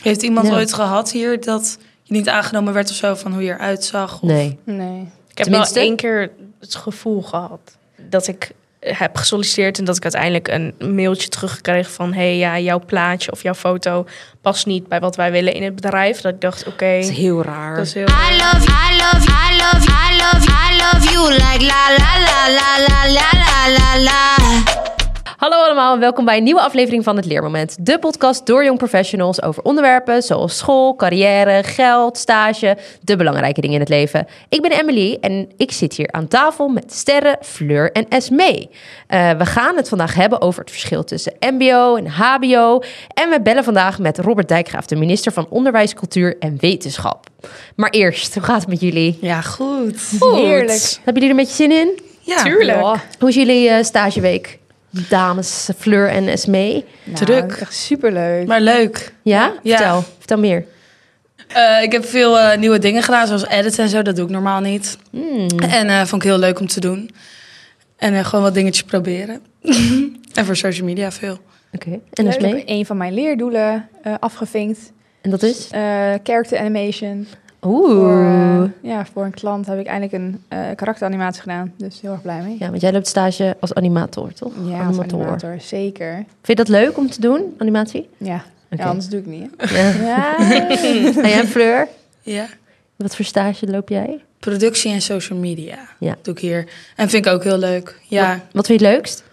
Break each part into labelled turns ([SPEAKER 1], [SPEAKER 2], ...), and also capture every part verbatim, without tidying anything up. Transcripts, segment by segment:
[SPEAKER 1] Heeft iemand
[SPEAKER 2] Ja.
[SPEAKER 1] ooit gehad hier dat je niet aangenomen werd of zo van hoe je eruit zag? Of...
[SPEAKER 2] Nee.
[SPEAKER 3] Nee.
[SPEAKER 4] Ik heb
[SPEAKER 2] Tenminste?
[SPEAKER 4] wel één keer het gevoel gehad dat ik heb gesolliciteerd en dat ik uiteindelijk een mailtje teruggekregen van hey, ja, jouw plaatje of jouw foto past niet bij wat wij willen in het bedrijf. Dat ik dacht, oké, okay,
[SPEAKER 2] Dat is heel raar.
[SPEAKER 4] dat is heel
[SPEAKER 5] I love you, I love you, I love you, I love you, I love you like la la la la la la la la la.
[SPEAKER 2] Hallo allemaal en welkom bij een nieuwe aflevering van Het Leermoment. De podcast door jong professionals over onderwerpen zoals school, carrière, geld, stage, de belangrijke dingen in het leven. Ik ben Emily en ik zit hier aan tafel met Sterre, Fleur en Esmee. Uh, we gaan het vandaag hebben over het verschil tussen mbo en hbo. En we bellen vandaag met Robert Dijkgraaf, de minister van Onderwijs, Cultuur en Wetenschap. Maar eerst, hoe gaat het met jullie?
[SPEAKER 1] Ja, goed.
[SPEAKER 3] Heerlijk.
[SPEAKER 2] Hebben jullie er een beetje zin in?
[SPEAKER 1] Ja,
[SPEAKER 4] tuurlijk.
[SPEAKER 3] Ja.
[SPEAKER 2] Hoe is jullie uh, stageweek? Dames, Fleur en Esmee.
[SPEAKER 3] Nou,
[SPEAKER 1] Druk.
[SPEAKER 3] Echt superleuk.
[SPEAKER 1] Maar leuk.
[SPEAKER 2] Ja?
[SPEAKER 1] Ja.
[SPEAKER 2] Vertel. Vertel meer.
[SPEAKER 1] Uh, ik heb veel uh, nieuwe dingen gedaan, zoals editen en zo. Dat doe ik normaal niet.
[SPEAKER 2] Mm.
[SPEAKER 1] En uh, vond ik heel leuk om te doen. En uh, gewoon wat dingetjes proberen. En voor social media veel.
[SPEAKER 2] Oké. Okay. En
[SPEAKER 3] Leuk. Ik
[SPEAKER 2] Esmee?
[SPEAKER 3] heb een van mijn leerdoelen uh, afgevinkt.
[SPEAKER 2] En dat is?
[SPEAKER 3] Uh, character animation.
[SPEAKER 2] Oeh.
[SPEAKER 3] Voor, uh, ja, voor een klant heb ik eindelijk een uh, karakteranimatie gedaan. Dus heel erg blij mee.
[SPEAKER 2] Ja, want jij loopt stage als animator, toch?
[SPEAKER 3] Ja, als
[SPEAKER 2] animator.
[SPEAKER 3] animator, zeker.
[SPEAKER 2] Vind je dat leuk om te doen, animatie?
[SPEAKER 3] Ja,
[SPEAKER 2] Okay.
[SPEAKER 3] ja anders doe ik niet. Hè?
[SPEAKER 2] Ja.
[SPEAKER 3] Ja.
[SPEAKER 2] En jij, Fleur?
[SPEAKER 1] Ja.
[SPEAKER 2] Wat voor stage loop jij?
[SPEAKER 1] Productie en social media
[SPEAKER 2] Ja.
[SPEAKER 1] doe ik hier. En vind ik ook heel leuk. Ja.
[SPEAKER 2] Wat, wat vind je het leukst?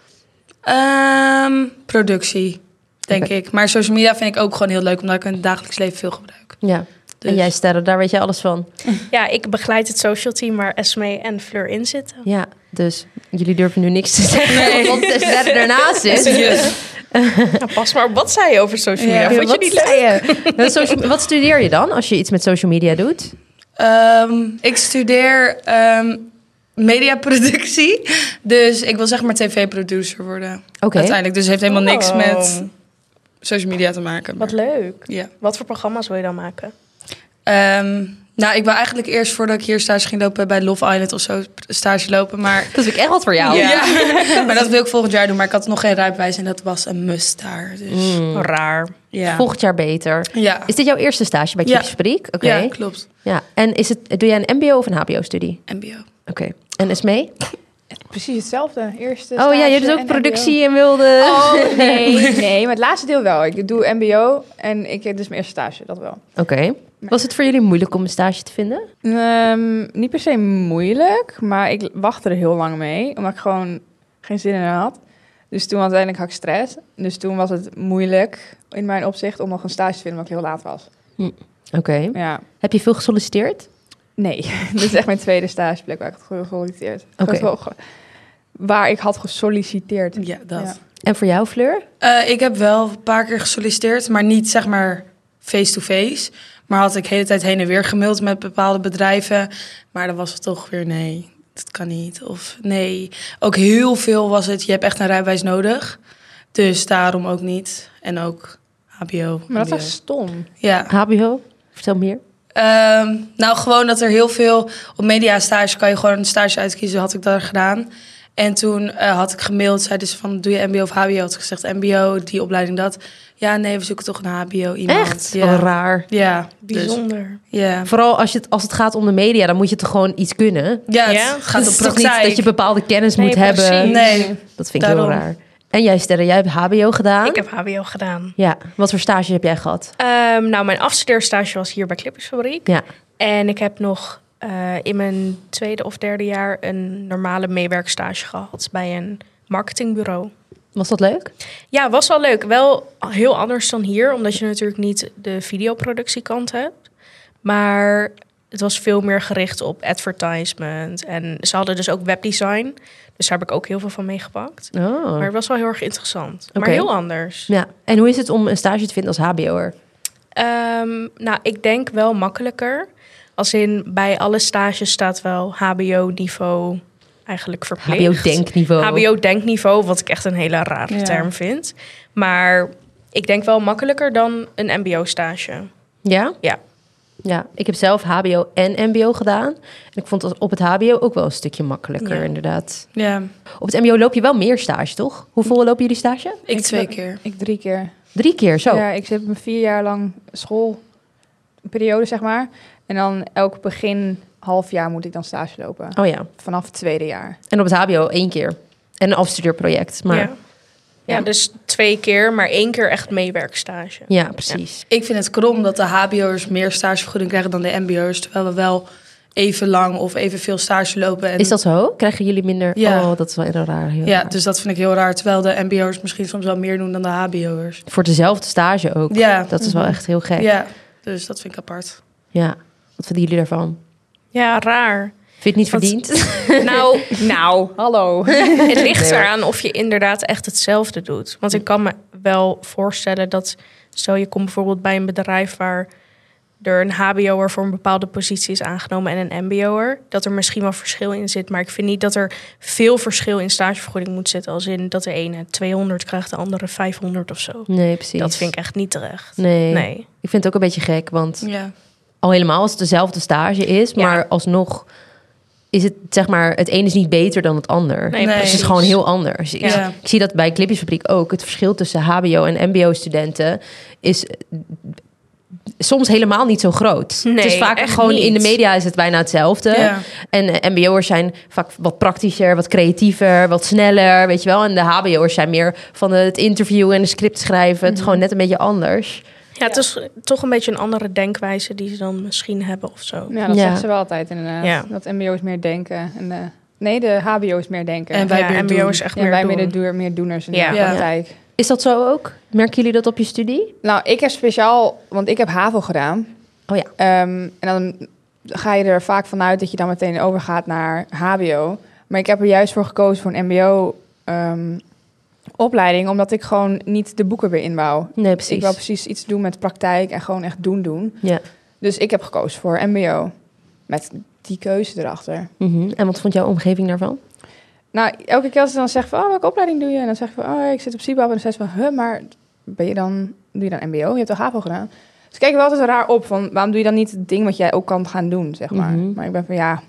[SPEAKER 1] Um, productie, denk
[SPEAKER 2] Okay.
[SPEAKER 1] ik. Maar social media vind ik ook gewoon heel leuk, omdat ik in het dagelijks leven veel gebruik.
[SPEAKER 2] Ja.
[SPEAKER 1] Dus.
[SPEAKER 2] En jij, Sterre, daar weet je alles van.
[SPEAKER 4] Ja, ik begeleid het social team waar Esmee en Fleur in zitten.
[SPEAKER 2] Ja, dus jullie durven nu niks te zeggen, want Sterre ernaast is.
[SPEAKER 4] Nou, pas maar op, wat zei je over social media?
[SPEAKER 1] Ja,
[SPEAKER 4] Vond je
[SPEAKER 2] wat
[SPEAKER 4] niet leuk?
[SPEAKER 2] zei je? Wat, social, wat studeer je dan als je iets met social media doet?
[SPEAKER 1] Um, ik studeer um, mediaproductie. Dus ik wil zeg maar tv-producer worden.
[SPEAKER 2] Oké. Okay.
[SPEAKER 1] Uiteindelijk. Dus het heeft helemaal niks
[SPEAKER 4] Oh.
[SPEAKER 1] met social media te maken. Maar,
[SPEAKER 4] Wat leuk.
[SPEAKER 1] ja.
[SPEAKER 4] Wat voor programma's wil je dan maken?
[SPEAKER 1] Um, nou, ik wil eigenlijk eerst voordat ik hier stage ging lopen bij Love Island of zo stage lopen. Maar
[SPEAKER 2] Dat is ook echt wat voor jou.
[SPEAKER 1] ja. Maar dat wil ik volgend jaar doen. Maar ik had nog geen rijbewijs en dat was een must daar. Dus
[SPEAKER 2] Mm.
[SPEAKER 4] Raar.
[SPEAKER 1] ja.
[SPEAKER 2] Volgend jaar beter.
[SPEAKER 1] Ja.
[SPEAKER 2] Is dit jouw eerste stage bij
[SPEAKER 1] Ja.
[SPEAKER 2] Chipsfabriek? Oké. Okay.
[SPEAKER 1] Ja, klopt.
[SPEAKER 2] Ja. En is het, doe jij een mbo of een hbo-studie?
[SPEAKER 1] M B O.
[SPEAKER 2] Oké. Okay. En Esmee?
[SPEAKER 3] Precies hetzelfde. Eerste
[SPEAKER 2] Oh ja, je doet ook
[SPEAKER 3] en
[SPEAKER 2] productie en wilde...
[SPEAKER 3] Oh nee, nee, maar het laatste deel wel. Ik doe mbo en ik heb dus mijn eerste stage, dat wel.
[SPEAKER 2] Oké. Okay. Was het voor jullie moeilijk om een stage te vinden?
[SPEAKER 3] Um, niet per se moeilijk, maar ik wachtte er heel lang mee, omdat ik gewoon geen zin in had. Dus toen uiteindelijk had ik stress. Dus toen was het moeilijk in mijn opzicht om nog een stage te vinden, omdat ik heel laat was.
[SPEAKER 2] Hm. Oké. Okay.
[SPEAKER 3] Ja.
[SPEAKER 2] Heb je veel gesolliciteerd?
[SPEAKER 3] Nee, dit is echt mijn tweede stageplek waar ik had gesolliciteerd.
[SPEAKER 2] Oké.
[SPEAKER 3] Okay. Waar ik had gesolliciteerd.
[SPEAKER 1] Ja, dat.
[SPEAKER 3] Ja.
[SPEAKER 2] En voor jou, Fleur?
[SPEAKER 1] Uh, ik heb wel een paar keer gesolliciteerd, maar niet zeg maar face-to-face. Maar had ik de hele tijd heen en weer gemaild met bepaalde bedrijven. Maar dan was het toch weer nee, dat kan niet. Of nee, ook heel veel was het, je hebt echt een rijbewijs nodig. Dus daarom ook niet. En ook hbo.
[SPEAKER 3] Maar dat
[SPEAKER 1] M B O.
[SPEAKER 3] was stom.
[SPEAKER 1] Ja.
[SPEAKER 2] hbo? Vertel meer.
[SPEAKER 1] Um, nou, gewoon dat er heel veel... Op mediastage kan je gewoon een stage uitkiezen. Had ik dat gedaan. En toen uh, had ik gemaild. Zeiden ze van, doe je mbo of hbo? Had ik gezegd mbo, die opleiding dat. Ja, nee, we zoeken toch een hbo iemand.
[SPEAKER 2] Echt?
[SPEAKER 1] Ja.
[SPEAKER 2] Wat raar.
[SPEAKER 1] Ja.
[SPEAKER 4] Bijzonder.
[SPEAKER 1] Dus, ja.
[SPEAKER 2] Vooral als, je het, als het gaat om de media, dan moet je toch gewoon iets kunnen?
[SPEAKER 1] Ja, het
[SPEAKER 4] Ja?
[SPEAKER 1] gaat
[SPEAKER 2] Het
[SPEAKER 1] om
[SPEAKER 2] is toch
[SPEAKER 1] praktijk.
[SPEAKER 2] niet dat je bepaalde kennis
[SPEAKER 4] Nee,
[SPEAKER 2] moet
[SPEAKER 4] precies.
[SPEAKER 2] hebben?
[SPEAKER 1] Nee.
[SPEAKER 2] Dat vind ik
[SPEAKER 1] Daarom.
[SPEAKER 2] heel raar. En jij, Sterre, jij hebt hbo gedaan?
[SPEAKER 4] Ik heb hbo gedaan.
[SPEAKER 2] Ja. Wat voor stage heb jij gehad?
[SPEAKER 4] Um, nou, mijn afstudeerstage was hier bij Clippersfabriek.
[SPEAKER 2] Ja.
[SPEAKER 4] En ik heb nog uh, in mijn tweede of derde jaar een normale meewerkstage gehad bij een marketingbureau.
[SPEAKER 2] Was dat leuk?
[SPEAKER 4] Ja, was wel leuk. Wel heel anders dan hier, omdat je natuurlijk niet de videoproductiekant hebt. Maar het was veel meer gericht op advertisement. En ze hadden dus ook webdesign. Dus daar heb ik ook heel veel van meegepakt.
[SPEAKER 2] Oh.
[SPEAKER 4] Maar het was wel heel erg interessant.
[SPEAKER 2] Oké.
[SPEAKER 4] Maar heel anders.
[SPEAKER 2] Ja. En hoe is het om een stage te vinden als hbo'er?
[SPEAKER 4] Um, nou, ik denk wel makkelijker. Als in, bij alle stages staat wel hbo-niveau eigenlijk verplicht.
[SPEAKER 2] hbo-denkniveau.
[SPEAKER 4] hbo-denkniveau, wat ik echt een hele rare
[SPEAKER 3] Ja.
[SPEAKER 4] term vind. Maar ik denk wel makkelijker dan een mbo-stage.
[SPEAKER 2] Ja?
[SPEAKER 4] Ja.
[SPEAKER 2] Ja, ik heb zelf hbo en mbo gedaan. En ik vond het op het hbo ook wel een stukje makkelijker,
[SPEAKER 4] Ja.
[SPEAKER 1] Ja,
[SPEAKER 2] Op het mbo loop je wel meer stage, toch? Hoeveel lopen jullie stage?
[SPEAKER 1] ik twee keer.
[SPEAKER 3] Ik drie keer.
[SPEAKER 2] Drie keer, zo.
[SPEAKER 3] Ja, ik zit een vier jaar lang schoolperiode, zeg maar. En dan elk begin half jaar moet ik dan stage lopen.
[SPEAKER 2] Oh ja.
[SPEAKER 3] Vanaf het tweede jaar.
[SPEAKER 2] En op het H B O één keer. En een afstudeerproject. Maar
[SPEAKER 4] Ja.
[SPEAKER 2] ja,
[SPEAKER 4] Ja, dus twee keer, maar één keer echt meewerkstage.
[SPEAKER 2] precies.
[SPEAKER 1] Ik vind het krom dat de H B O'ers meer stagevergoeding krijgen dan de M B O'ers. Terwijl we wel even lang of evenveel stage lopen. En
[SPEAKER 2] Is dat zo? Krijgen jullie minder?
[SPEAKER 1] Ja.
[SPEAKER 2] Oh, dat is wel heel raar. Heel
[SPEAKER 1] Ja,
[SPEAKER 2] raar.
[SPEAKER 1] dus dat vind ik heel raar. Terwijl de M B O'ers misschien soms wel meer doen dan de H B O'ers.
[SPEAKER 2] Voor dezelfde stage ook.
[SPEAKER 1] Ja.
[SPEAKER 2] Dat is wel echt heel gek. Ja.
[SPEAKER 1] Ja, dus dat vind ik apart.
[SPEAKER 2] Wat vinden jullie daarvan?
[SPEAKER 4] Ja, raar.
[SPEAKER 2] Vind je het niet
[SPEAKER 4] Want-
[SPEAKER 2] verdiend?
[SPEAKER 4] Nou,
[SPEAKER 3] Nou, hallo.
[SPEAKER 4] het ligt
[SPEAKER 2] Nee, hoor.
[SPEAKER 4] eraan of je inderdaad echt hetzelfde doet. Want ik kan me wel voorstellen dat... Stel, je komt bijvoorbeeld bij een bedrijf waar er een H B O'er voor een bepaalde positie is aangenomen en een M B O'er. Dat er misschien wel verschil in zit. Maar ik vind niet dat er veel verschil in stagevergoeding moet zitten. Als in dat de ene tweehonderd krijgt, de andere vijfhonderd of zo.
[SPEAKER 2] Nee, precies.
[SPEAKER 4] Dat vind ik echt niet terecht.
[SPEAKER 2] Nee.
[SPEAKER 4] Nee.
[SPEAKER 2] Ik vind het ook een beetje gek, want
[SPEAKER 1] Ja.
[SPEAKER 2] al helemaal als het dezelfde stage is,
[SPEAKER 4] Ja.
[SPEAKER 2] maar alsnog is het, zeg maar, het een is niet beter dan het ander.
[SPEAKER 4] Nee,
[SPEAKER 1] Nee.
[SPEAKER 2] Het is gewoon heel anders. Ik,
[SPEAKER 1] Ja.
[SPEAKER 2] ik zie dat bij Clipjesfabriek ook. Het verschil tussen H B O en M B O-studenten is eh, soms helemaal niet zo groot.
[SPEAKER 4] Nee,
[SPEAKER 2] het is vaak
[SPEAKER 4] echt
[SPEAKER 2] gewoon
[SPEAKER 4] niet.
[SPEAKER 2] in de media is het bijna hetzelfde.
[SPEAKER 1] Ja.
[SPEAKER 2] En eh, M B O'ers zijn vaak wat praktischer, wat creatiever, wat sneller, weet je wel. En de H B O'ers zijn meer van het interview en de script schrijven. Het is gewoon net een beetje anders.
[SPEAKER 4] Ja, het is toch een beetje een andere denkwijze die ze dan misschien hebben of zo.
[SPEAKER 3] Ja, dat
[SPEAKER 2] Ja.
[SPEAKER 3] zeggen ze wel altijd inderdaad.
[SPEAKER 4] Ja.
[SPEAKER 3] Dat M B O's meer denken. En de, nee, de H B O's meer denken.
[SPEAKER 1] En wij
[SPEAKER 4] ja,
[SPEAKER 1] meer
[SPEAKER 4] M B O
[SPEAKER 1] doen.
[SPEAKER 4] is echt
[SPEAKER 3] ja,
[SPEAKER 4] meer
[SPEAKER 3] wij
[SPEAKER 4] doen.
[SPEAKER 3] meer, de doer, meer doeners in
[SPEAKER 4] Ja.
[SPEAKER 3] de
[SPEAKER 1] Ja.
[SPEAKER 3] praktijk.
[SPEAKER 2] Is dat zo ook? Merken jullie dat op je studie?
[SPEAKER 3] Nou, ik heb speciaal, want ik heb HAVO gedaan.
[SPEAKER 2] Oh ja.
[SPEAKER 3] Ehm, en dan ga je er vaak vanuit dat je dan meteen overgaat naar H B O. Maar ik heb er juist voor gekozen voor een M B O-opleiding, omdat ik gewoon niet de boeken weer inbouw.
[SPEAKER 2] Nee, precies.
[SPEAKER 3] Ik wil precies iets doen met praktijk en gewoon echt doen doen.
[SPEAKER 2] Ja.
[SPEAKER 3] Dus ik heb gekozen voor M B O. Met die keuze erachter.
[SPEAKER 2] Mhm. En wat vond jouw omgeving daarvan?
[SPEAKER 3] Nou, elke keer als ze dan zeggen van, oh, welke opleiding doe je? En dan zeg ik van, oh, ik zit op C I B A B. En dan zeggen ze van, huh, maar ben je dan, doe je dan M B O? Je hebt toch HAVO gedaan? Ze kijken wel altijd raar op van, waarom doe je dan niet het ding wat jij ook kan gaan doen, zeg maar.
[SPEAKER 2] Mhm.
[SPEAKER 3] Maar ik ben van, ja,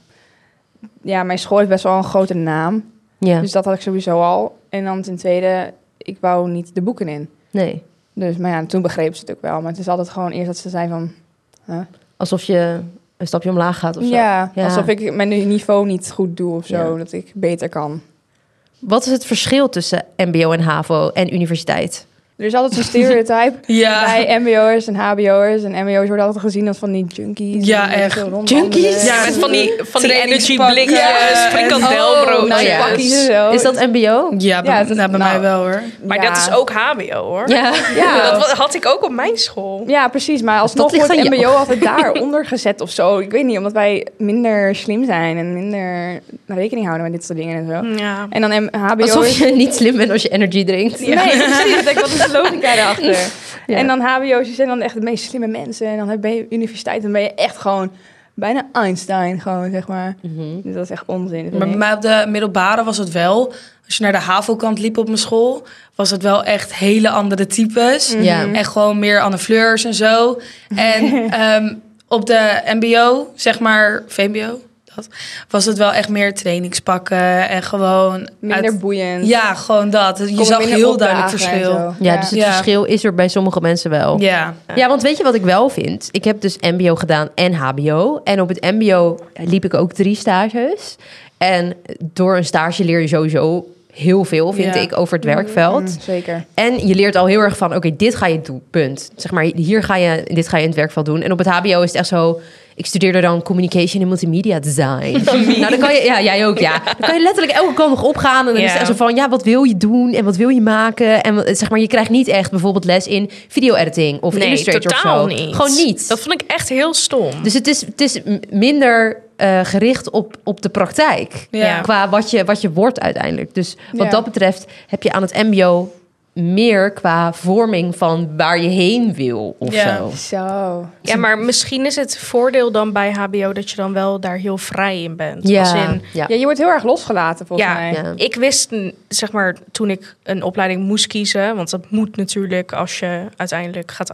[SPEAKER 3] ja, mijn school heeft best wel een grote naam.
[SPEAKER 2] Ja.
[SPEAKER 3] Dus dat had ik sowieso al. En dan ten tweede, ik wou niet de boeken in.
[SPEAKER 2] Nee.
[SPEAKER 3] Dus, maar ja, toen begreep ze het ook wel. Maar het is altijd gewoon eerst dat ze zijn van, huh?
[SPEAKER 2] Alsof je een stapje omlaag gaat of zo.
[SPEAKER 3] Ja,
[SPEAKER 2] Ja.
[SPEAKER 3] alsof ik mijn niveau niet goed doe of zo.
[SPEAKER 2] Ja.
[SPEAKER 3] Dat ik beter kan.
[SPEAKER 2] Wat is het verschil tussen M B O en HAVO en universiteit?
[SPEAKER 3] Er is altijd zo'n stereotype
[SPEAKER 1] Ja.
[SPEAKER 3] bij M B O'ers en H B O'ers. En M B O'ers worden altijd gezien als van die junkies.
[SPEAKER 1] Ja,
[SPEAKER 3] die
[SPEAKER 1] echt.
[SPEAKER 3] zo rondwandelen.
[SPEAKER 1] Junkies?
[SPEAKER 4] Ja, met van die, van die energy
[SPEAKER 1] Trainingspak.
[SPEAKER 4] blikjes,
[SPEAKER 1] Ja.
[SPEAKER 4] frikandelbroodjes.
[SPEAKER 3] Oh, nou ja. Pakjes en zo.
[SPEAKER 2] Is dat M B O?
[SPEAKER 1] Ja, bij,
[SPEAKER 3] Ja, het is-
[SPEAKER 1] nou, bij
[SPEAKER 3] nou,
[SPEAKER 1] mij wel hoor.
[SPEAKER 4] Maar
[SPEAKER 3] Ja.
[SPEAKER 4] dat is ook H B O, hoor.
[SPEAKER 2] Ja.
[SPEAKER 3] Ja.
[SPEAKER 4] Dat wa- had ik ook op mijn school.
[SPEAKER 3] Ja, precies. Maar alsnog
[SPEAKER 2] ligt
[SPEAKER 3] wordt
[SPEAKER 2] aan
[SPEAKER 3] M B O
[SPEAKER 2] jou.
[SPEAKER 3] altijd daaronder gezet of zo. Ik weet niet, omdat wij minder slim zijn en minder rekening houden met dit soort dingen en zo.
[SPEAKER 4] Ja.
[SPEAKER 3] En dan M- H B O'ers...
[SPEAKER 2] Alsof je niet slim bent als je energy drinkt.
[SPEAKER 3] Nee, precies. Ik denk, wat is de logica erachter?
[SPEAKER 2] Ja.
[SPEAKER 3] En dan H B O'ers, die zijn dan echt de meest slimme mensen. En dan ben je universiteit, dan ben je echt gewoon bijna Einstein, gewoon, zeg maar.
[SPEAKER 2] Mhm.
[SPEAKER 3] Dus dat is echt onzin. vind
[SPEAKER 1] Maar bij
[SPEAKER 3] ik.
[SPEAKER 1] mij op de middelbare was het wel. Als je naar de HAVO-kant liep op mijn school, was het wel echt hele andere types.
[SPEAKER 2] Ja.
[SPEAKER 1] En gewoon meer Anne Fleurs en zo. En ehm, op de M B O, zeg maar V M B O, dat, was het wel echt meer trainingspakken en gewoon...
[SPEAKER 3] Minder
[SPEAKER 1] uit-
[SPEAKER 3] boeiend.
[SPEAKER 1] Ja, gewoon dat. Je
[SPEAKER 3] Komen
[SPEAKER 1] zag
[SPEAKER 3] minder
[SPEAKER 1] heel duidelijk
[SPEAKER 3] opdagen en
[SPEAKER 1] verschil.
[SPEAKER 3] zo.
[SPEAKER 2] Ja, dus het
[SPEAKER 1] Ja.
[SPEAKER 2] verschil is er bij sommige mensen wel.
[SPEAKER 1] Ja.
[SPEAKER 2] Ja, want weet je wat ik wel vind? Ik heb dus M B O gedaan en H B O. En op het M B O liep ik ook drie stages. En door een stage leer je sowieso heel veel, vind
[SPEAKER 1] Ja.
[SPEAKER 2] ik, over het werkveld.
[SPEAKER 3] Mm, zeker.
[SPEAKER 2] En je leert al heel erg van, oké, dit ga je doen, punt. Zeg maar, hier ga je, dit ga je in het werkveld doen. En op het H B O is het echt zo... Ik studeerde dan communication en multimedia design. nou, dan kan je, ja, jij ook, ja. Dan kan je letterlijk elke kant nog opgaan. En dan
[SPEAKER 4] Ja.
[SPEAKER 2] is het echt zo van, ja, wat wil je doen en wat wil je maken? En wat- zeg maar, je krijgt niet echt bijvoorbeeld les in video-editing of
[SPEAKER 4] Nee,
[SPEAKER 2] Illustrator
[SPEAKER 4] totaal
[SPEAKER 2] of zo.
[SPEAKER 4] niet.
[SPEAKER 2] Gewoon niet.
[SPEAKER 4] Dat vond ik echt heel stom.
[SPEAKER 2] Dus het is, het is m- minder eh, gericht op, op de praktijk.
[SPEAKER 1] Ja.
[SPEAKER 2] Qua wat je, wat je wordt uiteindelijk. Dus wat
[SPEAKER 3] Ja.
[SPEAKER 2] dat betreft heb je aan het M B O meer qua vorming van waar je heen wil of
[SPEAKER 1] Ja.
[SPEAKER 2] zo.
[SPEAKER 3] Zo.
[SPEAKER 4] Ja, maar misschien is het voordeel dan bij H B O dat je dan wel daar heel vrij in bent.
[SPEAKER 2] Ja,
[SPEAKER 4] Als in,
[SPEAKER 2] ja.
[SPEAKER 3] Ja, je wordt heel erg losgelaten volgens
[SPEAKER 4] Ja,
[SPEAKER 3] mij.
[SPEAKER 2] ja.
[SPEAKER 4] ik wist, mm, zeg maar, toen ik een opleiding moest kiezen, want dat moet natuurlijk als je uiteindelijk gaat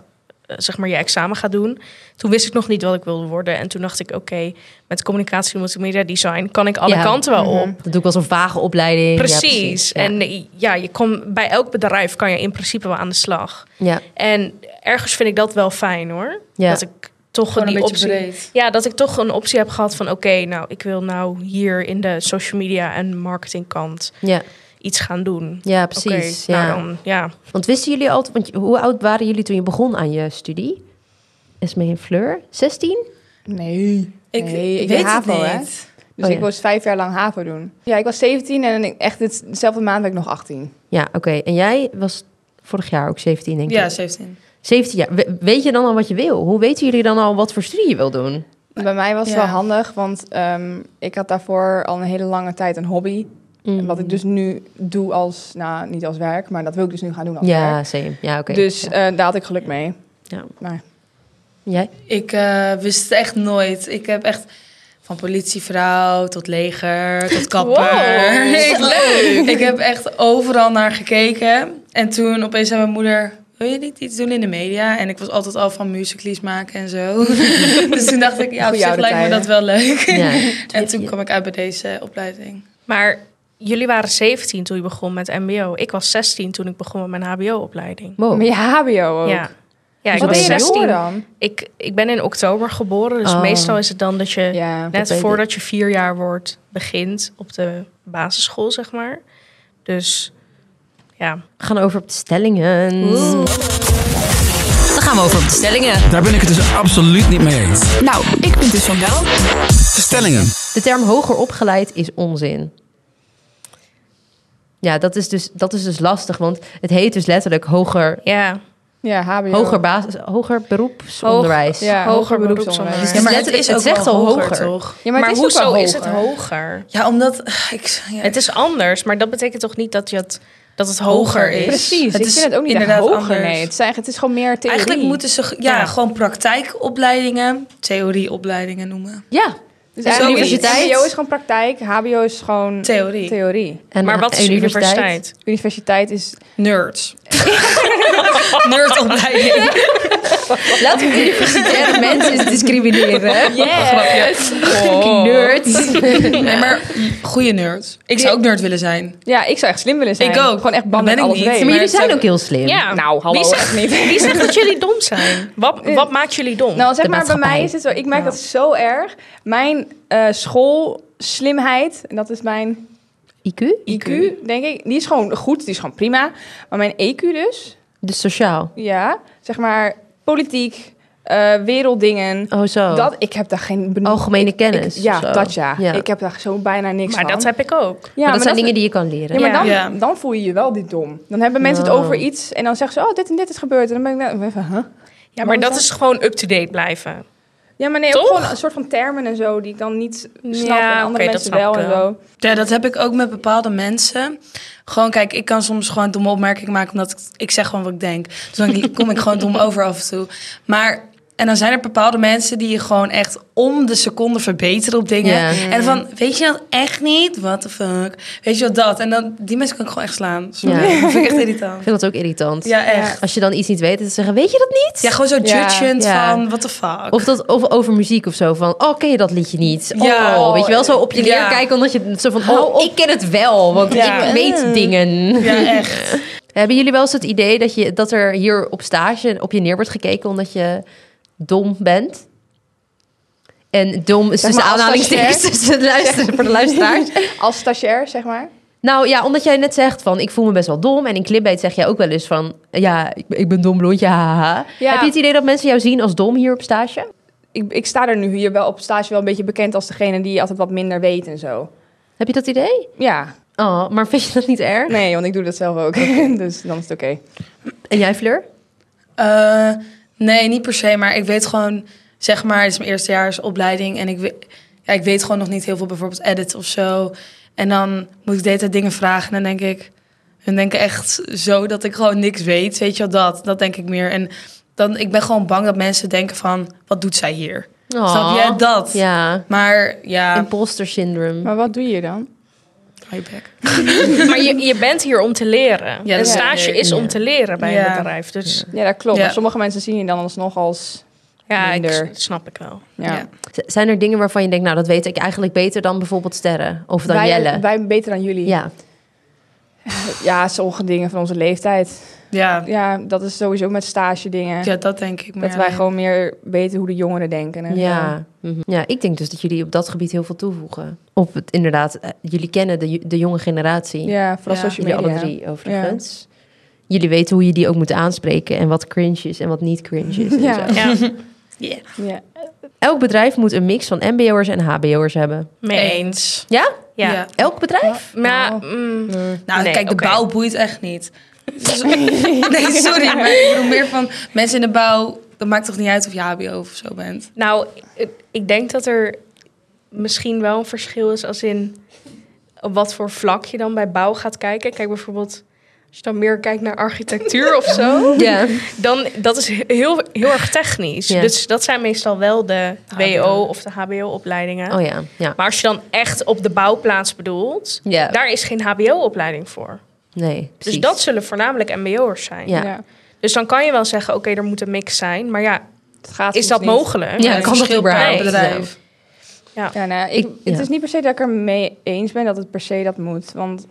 [SPEAKER 4] uh, zeg maar je examen gaat doen. Toen wist ik nog niet wat ik wilde worden. En toen dacht ik, oké, okay, met communicatie en multimedia design kan ik alle
[SPEAKER 2] Ja.
[SPEAKER 4] kanten wel op.
[SPEAKER 2] Dat doe ik wel zo'n vage opleiding.
[SPEAKER 4] Precies.
[SPEAKER 2] Ja, precies. Ja.
[SPEAKER 4] En uh, ja, je kom, bij elk bedrijf kan je in principe wel aan de slag.
[SPEAKER 2] Ja.
[SPEAKER 4] En ergens vind ik dat wel fijn hoor.
[SPEAKER 2] Ja.
[SPEAKER 4] Dat ik toch
[SPEAKER 1] Gewoon
[SPEAKER 4] die
[SPEAKER 1] een beetje
[SPEAKER 4] optie...
[SPEAKER 1] breed.
[SPEAKER 4] Ja, dat ik toch een optie heb gehad van... oké, nou, ik wil nou hier in de social media en marketingkant
[SPEAKER 2] Ja.
[SPEAKER 4] iets gaan doen.
[SPEAKER 2] Ja, precies.
[SPEAKER 4] Oké,
[SPEAKER 2] ja.
[SPEAKER 4] nou dan, ja.
[SPEAKER 2] Want wisten jullie altijd... Want hoe oud waren jullie toen je begon aan je studie? Esmee en Fleur? zestien?
[SPEAKER 3] Nee.
[SPEAKER 1] Ik,
[SPEAKER 3] nee,
[SPEAKER 1] ik
[SPEAKER 3] ik
[SPEAKER 1] weet
[SPEAKER 3] deed
[SPEAKER 1] het
[SPEAKER 3] HAVO, hè?
[SPEAKER 1] niet.
[SPEAKER 3] Dus
[SPEAKER 2] Oh,
[SPEAKER 3] ik
[SPEAKER 2] ja.
[SPEAKER 3] was vijf jaar lang HAVO doen. Ja, ik was zeventien en ik, echt het, dezelfde maand werd ik nog achttien.
[SPEAKER 2] Ja, oké. En jij was vorig jaar ook zeventien, denk ik.
[SPEAKER 1] Ja, zeventien.
[SPEAKER 2] zeventien jaar. We- weet je dan al wat je wil? Hoe weten jullie dan al wat voor studie je wil doen?
[SPEAKER 3] Bij mij was het
[SPEAKER 1] Ja.
[SPEAKER 3] wel handig, want ehm, ik had daarvoor al een hele lange tijd een hobby.
[SPEAKER 2] Mm.
[SPEAKER 3] Wat ik dus nu doe als, nou niet als werk, maar dat wil ik dus nu gaan doen als
[SPEAKER 2] Ja,
[SPEAKER 3] werk.
[SPEAKER 2] same. Ja, oké.
[SPEAKER 3] Dus
[SPEAKER 2] Ja.
[SPEAKER 3] eh, daar had ik geluk mee.
[SPEAKER 2] Ja.
[SPEAKER 3] Nou,
[SPEAKER 2] Jij?
[SPEAKER 1] Ik eh, wist het echt nooit. Ik heb echt van politievrouw tot leger tot kapper.
[SPEAKER 4] Wow,
[SPEAKER 1] ik,
[SPEAKER 4] leuk.
[SPEAKER 1] ik heb echt overal naar gekeken. En toen opeens zei mijn moeder... Wil je niet iets doen in de media? En ik was altijd al van musicals maken en zo. Dus toen dacht ik, ja, op
[SPEAKER 3] Goeie
[SPEAKER 1] zich
[SPEAKER 3] oude
[SPEAKER 1] lijkt me
[SPEAKER 3] tijden.
[SPEAKER 1] dat wel leuk.
[SPEAKER 2] Ja.
[SPEAKER 1] En toen kwam ik uit bij deze opleiding.
[SPEAKER 4] Maar jullie waren zeventien toen je begon met mbo. Ik was zestien toen ik begon met mijn hbo-opleiding.
[SPEAKER 2] Wow.
[SPEAKER 3] maar je H B O ook.
[SPEAKER 4] Ja. Ja, ik
[SPEAKER 3] Wat
[SPEAKER 4] was
[SPEAKER 3] ben je daarvoor
[SPEAKER 4] zestien.
[SPEAKER 3] dan?
[SPEAKER 4] Ik, ik ben in oktober geboren. Dus
[SPEAKER 2] Oh.
[SPEAKER 4] meestal is het dan dat je
[SPEAKER 3] Ja.
[SPEAKER 2] dat
[SPEAKER 4] net
[SPEAKER 2] weet
[SPEAKER 4] voordat je vier jaar wordt... begint op de basisschool, zeg maar. Dus ja.
[SPEAKER 2] We gaan over op de stellingen.
[SPEAKER 6] Dan gaan we over op de stellingen.
[SPEAKER 7] Daar ben ik het dus absoluut niet mee eens.
[SPEAKER 6] Nou, ik vind dus van wel.
[SPEAKER 7] De stellingen.
[SPEAKER 2] De term hoger opgeleid is onzin. Ja, dat is, dus, dat is dus lastig, want het heet dus letterlijk hoger,
[SPEAKER 4] Ja,
[SPEAKER 3] Ja, H B O.
[SPEAKER 2] hoger, basis, hoger beroepsonderwijs.
[SPEAKER 3] Ja,
[SPEAKER 4] hoger
[SPEAKER 3] hoger
[SPEAKER 4] beroepsonderwijs.
[SPEAKER 3] beroepsonderwijs.
[SPEAKER 2] Ja, maar het is- het zegt
[SPEAKER 1] wel
[SPEAKER 2] al hoger.
[SPEAKER 1] toch?
[SPEAKER 3] Ja,
[SPEAKER 4] maar,
[SPEAKER 3] maar, het is ook
[SPEAKER 4] hoezo
[SPEAKER 3] wel
[SPEAKER 4] is het
[SPEAKER 3] hoger.
[SPEAKER 4] hoger?
[SPEAKER 1] Ja, omdat... Ik, ja,
[SPEAKER 4] Het is anders, maar dat betekent toch niet dat, je het, dat het
[SPEAKER 1] Hoger
[SPEAKER 4] hoger
[SPEAKER 1] is.
[SPEAKER 4] is?
[SPEAKER 3] Precies,
[SPEAKER 1] Het
[SPEAKER 3] ik
[SPEAKER 1] is
[SPEAKER 3] vind het ook niet echt
[SPEAKER 1] inderdaad
[SPEAKER 3] hoger.
[SPEAKER 1] anders.
[SPEAKER 3] Nee, het is, eigenlijk- het is gewoon meer theorie.
[SPEAKER 1] Eigenlijk moeten ze ja,
[SPEAKER 4] Ja.
[SPEAKER 1] gewoon praktijkopleidingen, theorieopleidingen noemen.
[SPEAKER 2] Ja,
[SPEAKER 3] Dus
[SPEAKER 2] Ja,
[SPEAKER 3] eigenlijk is-
[SPEAKER 2] universiteit.
[SPEAKER 3] M B O is gewoon praktijk, H B O is gewoon
[SPEAKER 1] Theorie.
[SPEAKER 3] theorie.
[SPEAKER 2] en
[SPEAKER 4] Maar wat is
[SPEAKER 2] universiteit?
[SPEAKER 4] universiteit?
[SPEAKER 3] Universiteit is...
[SPEAKER 1] Nerds. Nerdopleiding.
[SPEAKER 2] Laten we universitaire mensen eens discrimineren.
[SPEAKER 3] Yes!
[SPEAKER 2] Fucking nerds.
[SPEAKER 1] Nee, maar goede nerds. Ik zou ook nerd willen zijn.
[SPEAKER 3] Ja, ik zou echt slim willen zijn.
[SPEAKER 1] Ik ook.
[SPEAKER 3] Gewoon echt
[SPEAKER 1] Dat
[SPEAKER 3] banden
[SPEAKER 1] ben
[SPEAKER 3] en
[SPEAKER 1] ik
[SPEAKER 3] alles
[SPEAKER 1] niet.
[SPEAKER 3] weten.
[SPEAKER 2] Maar
[SPEAKER 1] Maar
[SPEAKER 2] jullie
[SPEAKER 1] het
[SPEAKER 2] zijn
[SPEAKER 1] zou-
[SPEAKER 2] ook heel slim.
[SPEAKER 4] Ja,
[SPEAKER 3] Nou, hallo,
[SPEAKER 4] Wie zegt,
[SPEAKER 3] echt niet.
[SPEAKER 4] wie zegt dat jullie dom zijn? Wat, wat maakt jullie dom?
[SPEAKER 3] Nou, zeg
[SPEAKER 2] De
[SPEAKER 3] maar, bij
[SPEAKER 2] maatschappij.
[SPEAKER 3] mij is het zo. Ik merk dat zo erg. Mijn eh schoolslimheid, en dat is mijn
[SPEAKER 2] I Q?
[SPEAKER 3] I Q, denk ik, die is gewoon goed, die is gewoon prima. Maar mijn E Q dus,
[SPEAKER 2] Dus sociaal.
[SPEAKER 3] ja, zeg maar politiek, eh, werelddingen.
[SPEAKER 2] Oh, zo.
[SPEAKER 3] Dat, ik heb daar geen... beno-
[SPEAKER 2] Algemene
[SPEAKER 3] ik-
[SPEAKER 2] kennis
[SPEAKER 3] ik- ja,
[SPEAKER 2] of zo.
[SPEAKER 3] dat ja.
[SPEAKER 2] Ja.
[SPEAKER 3] Ik heb daar zo bijna niks
[SPEAKER 4] maar
[SPEAKER 3] van.
[SPEAKER 4] dat heb ik ook.
[SPEAKER 3] Ja,
[SPEAKER 2] maar dat zijn dingen die je kan leren.
[SPEAKER 3] Ja, maar
[SPEAKER 4] Ja.
[SPEAKER 3] dan,
[SPEAKER 1] Ja.
[SPEAKER 3] dan voel je je wel dit dom. Dan hebben mensen het
[SPEAKER 2] Oh.
[SPEAKER 3] over iets en dan zeggen ze, oh, dit en dit is gebeurd. En dan ben ik net even, huh?
[SPEAKER 4] Ja,
[SPEAKER 3] Wat
[SPEAKER 4] maar
[SPEAKER 3] is
[SPEAKER 4] dat
[SPEAKER 3] dat?
[SPEAKER 4] is gewoon up-to-date blijven.
[SPEAKER 3] Ja, maar nee,
[SPEAKER 4] Toch?
[SPEAKER 3] ook gewoon een soort van termen en zo die ik dan niet snap
[SPEAKER 4] Ja,
[SPEAKER 3] en andere
[SPEAKER 4] oké, dat
[SPEAKER 3] mensen
[SPEAKER 4] snap
[SPEAKER 3] wel
[SPEAKER 4] ik
[SPEAKER 3] en
[SPEAKER 4] wel.
[SPEAKER 3] zo.
[SPEAKER 1] Ja, dat heb ik ook met bepaalde mensen. Gewoon, kijk, ik kan soms gewoon domme opmerkingen maken... omdat ik, ik zeg gewoon wat ik denk. Dus dan kom ik gewoon dom over af en toe. Maar... En dan zijn er bepaalde mensen die je gewoon echt om de seconde verbeteren op dingen.
[SPEAKER 2] Ja.
[SPEAKER 1] En van, weet je dat echt niet? What the fuck? Weet je wat dat? En dan, die mensen kan ik gewoon echt slaan. Sorry.
[SPEAKER 2] Ja.
[SPEAKER 1] Dat vind ik echt
[SPEAKER 2] Ik
[SPEAKER 1] irritant.
[SPEAKER 2] vind dat ook irritant.
[SPEAKER 1] Ja, echt.
[SPEAKER 2] Als je dan iets niet weet, dan zeggen, weet je dat niet?
[SPEAKER 1] Ja, gewoon zo
[SPEAKER 3] Ja.
[SPEAKER 1] judgend
[SPEAKER 2] Ja.
[SPEAKER 1] van, what the fuck?
[SPEAKER 2] Of, dat, of over muziek of zo. Van, oh, ken je dat liedje niet? Oh,
[SPEAKER 1] Ja.
[SPEAKER 2] weet je wel, zo op je
[SPEAKER 1] Ja.
[SPEAKER 2] neer kijken. Omdat je zo van,
[SPEAKER 3] Hou
[SPEAKER 2] oh,
[SPEAKER 3] op.
[SPEAKER 2] ik ken het wel. Want
[SPEAKER 1] Ja.
[SPEAKER 2] ik weet dingen.
[SPEAKER 1] Ja, echt.
[SPEAKER 2] Hebben jullie wel eens het idee dat, je, dat er hier op stage op je neer wordt gekeken... omdat je dom bent? En dom is
[SPEAKER 3] Zeg
[SPEAKER 2] tussen
[SPEAKER 3] maar als
[SPEAKER 2] aanhalingstekens tussen de luister- voor de luisteraars.
[SPEAKER 3] Als stagiair, zeg maar.
[SPEAKER 2] Nou ja, omdat jij net zegt van, ik voel me best wel dom. En in Clipbait zeg jij ook wel eens van, ja, ik, ik ben dom blondje, haha.
[SPEAKER 3] Ja.
[SPEAKER 2] Heb je het idee dat mensen jou zien als dom hier op stage?
[SPEAKER 3] Ik, ik sta er nu hier wel op stage wel een beetje bekend als degene die altijd wat minder weet en zo.
[SPEAKER 2] Heb je dat idee?
[SPEAKER 3] Ja,
[SPEAKER 2] Oh, maar vind je dat niet erg?
[SPEAKER 3] nee, want ik doe dat zelf ook. Dus dan is het oké.
[SPEAKER 2] En jij, Fleur?
[SPEAKER 1] Eh, nee, niet per se, maar ik weet gewoon, zeg maar, het is mijn eerstejaarsopleiding en ik, we, ja, ik weet gewoon nog niet heel veel, bijvoorbeeld edit of zo. En dan moet ik de hele tijd dingen vragen en dan denk ik, hun denken echt zo dat ik gewoon niks weet, weet je wel, dat, dat denk ik meer. En dan, ik ben gewoon bang dat mensen denken van, wat doet zij hier?
[SPEAKER 2] Oh.
[SPEAKER 1] Snap jij dat?
[SPEAKER 2] Ja,
[SPEAKER 1] Maar ja,
[SPEAKER 2] imposter syndrome.
[SPEAKER 3] Maar wat doe je dan?
[SPEAKER 1] Hou je bek.
[SPEAKER 4] Maar je, je bent hier om te leren.
[SPEAKER 1] Ja,
[SPEAKER 4] een
[SPEAKER 1] dat
[SPEAKER 4] stage
[SPEAKER 1] is-
[SPEAKER 4] is
[SPEAKER 2] ja.
[SPEAKER 4] om te leren bij
[SPEAKER 1] Ja.
[SPEAKER 4] een bedrijf. Dus
[SPEAKER 3] Ja, dat klopt.
[SPEAKER 1] Ja.
[SPEAKER 3] Maar sommige mensen zien je dan alsnog als
[SPEAKER 4] ja, ik,
[SPEAKER 3] minder.
[SPEAKER 4] dat snap ik wel.
[SPEAKER 3] Ja.
[SPEAKER 1] Ja.
[SPEAKER 2] Z- Zijn er dingen waarvan je denkt, nou, dat weet ik eigenlijk beter dan bijvoorbeeld Sterren? Of dan
[SPEAKER 3] wij,
[SPEAKER 2] Jelle?
[SPEAKER 3] wij beter dan jullie.
[SPEAKER 2] Ja,
[SPEAKER 3] Ja, sommige dingen van onze leeftijd.
[SPEAKER 1] Ja.
[SPEAKER 3] Ja, dat is sowieso met stage dingen.
[SPEAKER 1] ja, dat denk ik. Maar
[SPEAKER 3] dat
[SPEAKER 1] ja,
[SPEAKER 3] wij
[SPEAKER 1] nee.
[SPEAKER 3] gewoon meer weten hoe de jongeren denken. En
[SPEAKER 2] ja. Mhm. Ja, ik denk dus dat jullie op dat gebied heel veel toevoegen. Op het inderdaad, eh, jullie kennen de, de jonge generatie.
[SPEAKER 3] zo. Ja, vooral
[SPEAKER 1] Ja.
[SPEAKER 3] social
[SPEAKER 2] Jullie
[SPEAKER 3] media.
[SPEAKER 2] alle drie overigens. Jullie weten hoe je die ook moet aanspreken en wat cringe is en wat niet cringe is. en
[SPEAKER 3] Ja.
[SPEAKER 2] zo.
[SPEAKER 4] Ja,
[SPEAKER 3] Ja.
[SPEAKER 2] Elk bedrijf moet een mix van mbo'ers en hbo'ers hebben.
[SPEAKER 4] mee eens.
[SPEAKER 1] Eens.
[SPEAKER 2] Ja?
[SPEAKER 4] Ja.
[SPEAKER 1] Ja.
[SPEAKER 2] Elk bedrijf?
[SPEAKER 4] Maar
[SPEAKER 3] Oh.
[SPEAKER 4] mm,
[SPEAKER 1] Nou,
[SPEAKER 4] Nee,
[SPEAKER 1] kijk, de
[SPEAKER 4] oké.
[SPEAKER 1] bouw boeit echt niet. Nee, sorry, maar ik bedoel meer van mensen in de bouw. Dat maakt toch niet uit of je H B O of zo bent.
[SPEAKER 4] nou, ik- ik denk dat er misschien wel een verschil is als in op wat voor vlak je dan bij bouw gaat kijken. Kijk bijvoorbeeld, als je dan meer kijkt naar architectuur of zo,
[SPEAKER 2] Ja.
[SPEAKER 4] dan dat is heel, heel erg technisch.
[SPEAKER 2] Ja.
[SPEAKER 4] Dus dat zijn meestal wel de W O of de H B O-opleidingen.
[SPEAKER 2] Oh ja, ja.
[SPEAKER 4] Maar als je dan echt op de bouwplaats bedoelt,
[SPEAKER 2] Ja.
[SPEAKER 4] daar is geen H B O-opleiding voor.
[SPEAKER 2] Nee, precies.
[SPEAKER 4] Dus dat zullen voornamelijk M B O'ers zijn.
[SPEAKER 2] Ja.
[SPEAKER 3] Ja.
[SPEAKER 4] Dus dan kan je wel zeggen, oké, er moet een mix zijn. Maar ja,
[SPEAKER 3] Het gaat
[SPEAKER 4] is
[SPEAKER 3] soms
[SPEAKER 4] dat
[SPEAKER 3] niet.
[SPEAKER 4] mogelijk?
[SPEAKER 2] Ja,
[SPEAKER 1] Het
[SPEAKER 2] kan dat
[SPEAKER 1] verschilt per
[SPEAKER 2] überhaupt?
[SPEAKER 1] bedrijf.
[SPEAKER 3] Ja, nou, ik,
[SPEAKER 2] Ik-
[SPEAKER 3] het
[SPEAKER 2] ja.
[SPEAKER 3] is niet per se dat ik er mee eens ben dat het per se dat moet. Want